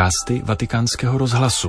Podcasty Vatikánského rozhlasu.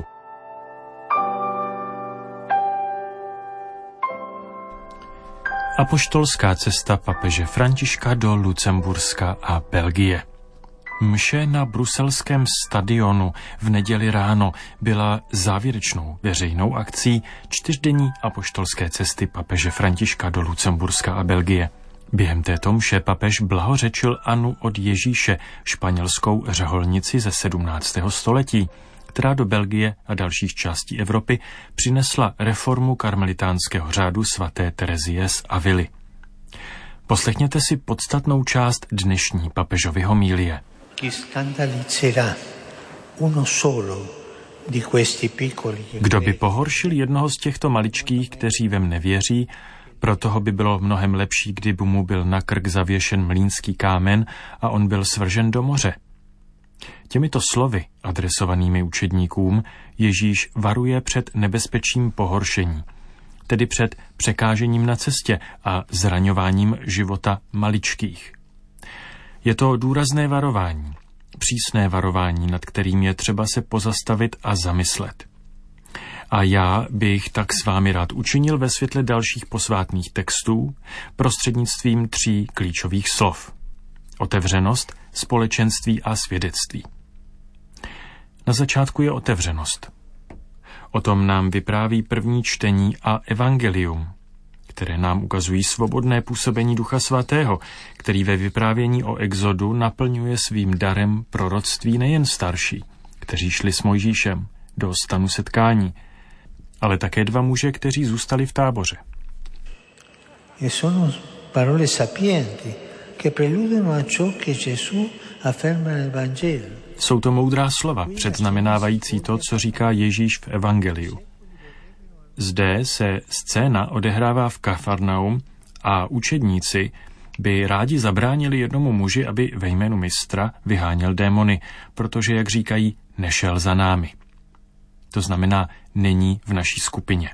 Apoštolská cesta papeže Františka do Lucemburska a Belgie. Mše na bruselském stadionu v neděli ráno byla závěrečnou veřejnou akcí čtyřdenní apoštolské cesty papeže Františka do Lucemburska a Belgie. Během této mše papež blahořečil Anu od Ježíše, španělskou řeholnici ze 17. století, která do Belgie a dalších částí Evropy přinesla reformu karmelitánského řádu svaté Terezie z Avily. Poslechněte si podstatnou část dnešní papežovy homilie. Kdo by pohoršil jednoho z těchto maličkých, kteří ve mne věří, pro toho by bylo mnohem lepší, kdyby mu byl na krk zavěšen mlýnský kámen a on byl svržen do moře. Těmito slovy, adresovanými učedníkům, Ježíš varuje před nebezpečím pohoršení, tedy před překážením na cestě a zraňováním života maličkých. Je to důrazné varování, přísné varování, nad kterým je třeba se pozastavit a zamyslet. A já bych tak s vámi rád učinil ve světle dalších posvátných textů prostřednictvím 3 klíčových slov. Otevřenost, společenství a svědectví. Na začátku je otevřenost. O tom nám vypráví první čtení a evangelium, které nám ukazují svobodné působení Ducha Svatého, který ve vyprávění o exodu naplňuje svým darem proroctví nejen starší, kteří šli s Mojžíšem do stanu setkání, ale také 2 muže, kteří zůstali v táboře. Sono parole sapienti che preludono a ciò che Gesù afferma nel Vangelo. Jsou to moudrá slova, předznamenávající to, co říká Ježíš v evangeliu. Zde se scéna odehrává v Kafarnaum a učedníci by rádi zabránili jednomu muži, aby ve jménu mistra vyháněl démony, protože, jak říkají, nešel za námi. To znamená, není v naší skupině.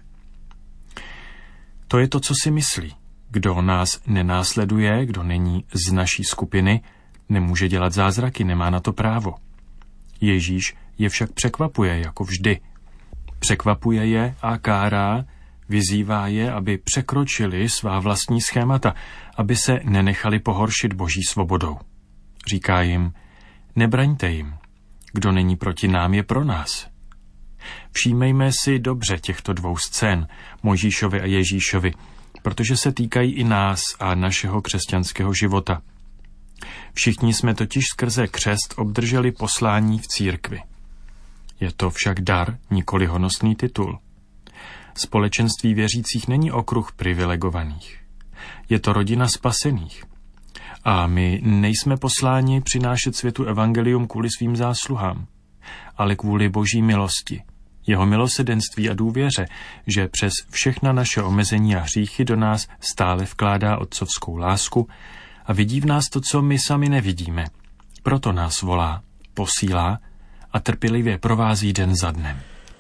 To je to, co si myslí. Kdo nás nenásleduje, kdo není z naší skupiny, nemůže dělat zázraky, nemá na to právo. Ježíš je však překvapuje, jako vždy. Překvapuje je a kárá, vyzývá je, aby překročili svá vlastní schémata, aby se nenechali pohoršit Boží svobodou. Říká jim, nebraňte jim, kdo není proti nám, je pro nás. Všímejme si dobře těchto 2 scén, Mojžíšovi a Ježíšovi, protože se týkají i nás a našeho křesťanského života. Všichni jsme totiž skrze křest obdrželi poslání v církvi. Je to však dar, nikoli honosný titul. Společenství věřících není okruh privilegovaných. Je to rodina spasených. A my nejsme posláni přinášet světu evangelium kvůli svým zásluhám, ale kvůli Boží milosti, jeho milosedenství a důvěře, že přes všechna naše omezení a hříchy do nás stále vkládá otcovskou lásku a vidí v nás to, co my sami nevidíme. Proto nás volá, posílá a trpělivě provází den za dnem.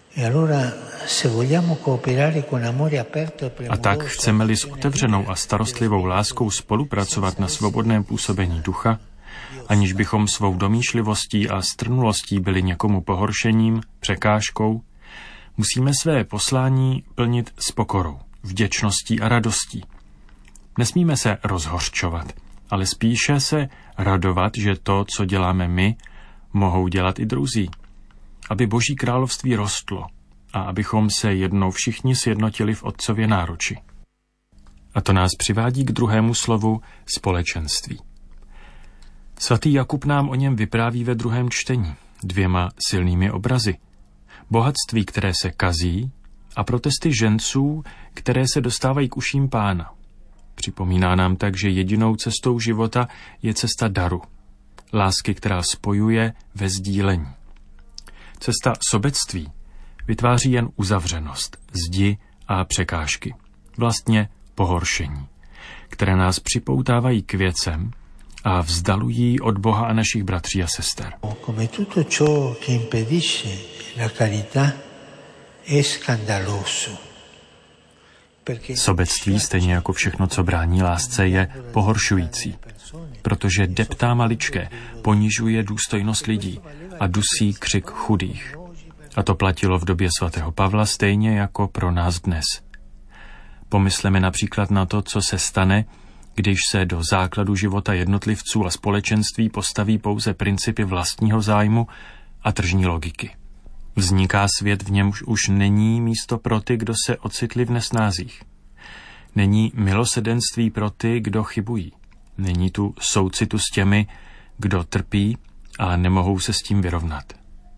A tak chceme-li s otevřenou a starostlivou láskou spolupracovat na svobodném působení ducha, aniž bychom svou domýšlivostí a strnulostí byli někomu pohoršením, překážkou, musíme své poslání plnit s pokorou, vděčností a radostí. Nesmíme se rozhořčovat, ale spíše se radovat, že to, co děláme my, mohou dělat i druzí, aby Boží království rostlo a abychom se jednou všichni sjednotili v Otcově náruči. A to nás přivádí k druhému slovu společenství. Svatý Jakub nám o něm vypráví ve 2. čtení 2 silnými obrazy. Bohatství, které se kazí, a protesty ženců, které se dostávají k uším Pána. Připomíná nám tak, že jedinou cestou života je cesta daru, lásky, která spojuje ve sdílení. Cesta sobectví vytváří jen uzavřenost, zdi a překážky, vlastně pohoršení, které nás připoutávají k věcem a vzdalují od Boha a našich bratří a sester. Come tutto ciò che impedisce la carità è scandaloso. Sobectví, stejně jako všechno, co brání lásce, je pohoršující, protože deptá maličké, ponižuje důstojnost lidí a dusí křik chudých. A to platilo v době svatého Pavla stejně jako pro nás dnes. Pomysleme například na to, co se stane, když se do základu života jednotlivců a společenství postaví pouze principy vlastního zájmu a tržní logiky. Vzniká svět, v němž už není místo pro ty, kdo se ocitli v nesnázích. Není milosedenství pro ty, kdo chybují. Není tu soucitu s těmi, kdo trpí a nemohou se s tím vyrovnat.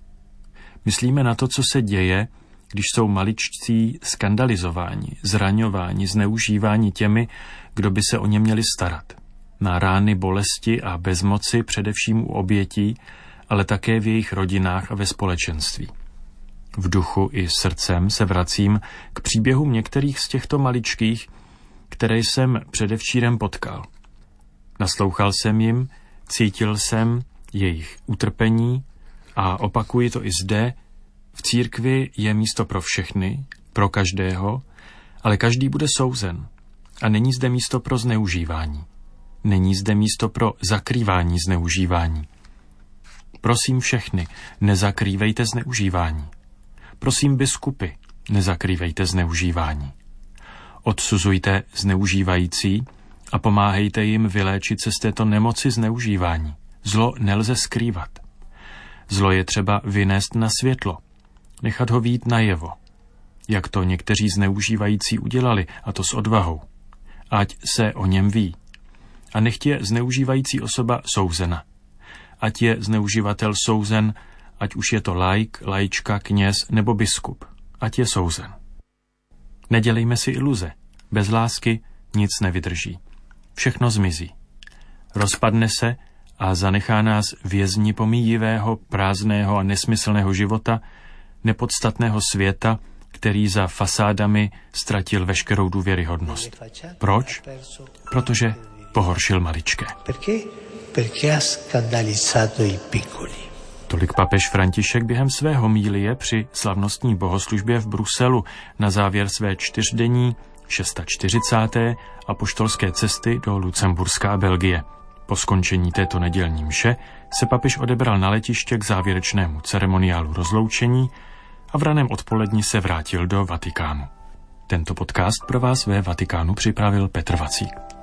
Myslíme na to, co se děje, když jsou maličcí skandalizováni, zraňováni, zneužíváni těmi, kdo by se o ně měli starat. Na rány bolesti a bezmoci především u obětí, ale také v jejich rodinách a ve společenství. V duchu i srdcem se vracím k příběhům některých z těchto maličkých, které jsem předevčírem potkal. Naslouchal jsem jim, cítil jsem jejich utrpení a opakuji to i zde, v církvi je místo pro všechny, pro každého, ale každý bude souzen. A není zde místo pro zneužívání. Není zde místo pro zakrývání zneužívání. Prosím všechny, nezakrývejte zneužívání. Prosím biskupy, nezakrývejte zneužívání. Odsuzujte zneužívající a pomáhejte jim vyléčit se z této nemoci zneužívání. Zlo nelze skrývat. Zlo je třeba vynést na světlo, nechat ho vyjít najevo, jak to někteří zneužívající udělali, a to s odvahou. Ať se o něm ví. A nechť je zneužívající osoba souzena. Ať je zneuživatel souzen, ať už je to laik, laička, kněz nebo biskup. Ať je souzen. Nedělejme si iluze. Bez lásky nic nevydrží. Všechno zmizí. Rozpadne se a zanechá nás vězni pomíjivého, prázdného a nesmyslného života, nepodstatného světa, který za fasádami ztratil veškerou důvěryhodnost. Proč? Protože pohoršil maličké. Tolik papež František během své homilie při slavnostní bohoslužbě v Bruselu na závěr své 4denní 640. apoštolské cesty do Lucemburska a Belgie. Po skončení této nedělní mše se papež odebral na letiště k závěrečnému ceremoniálu rozloučení a v raném odpoledni se vrátil do Vatikánu. Tento podcast pro vás ve Vatikánu připravil Petr Vacík.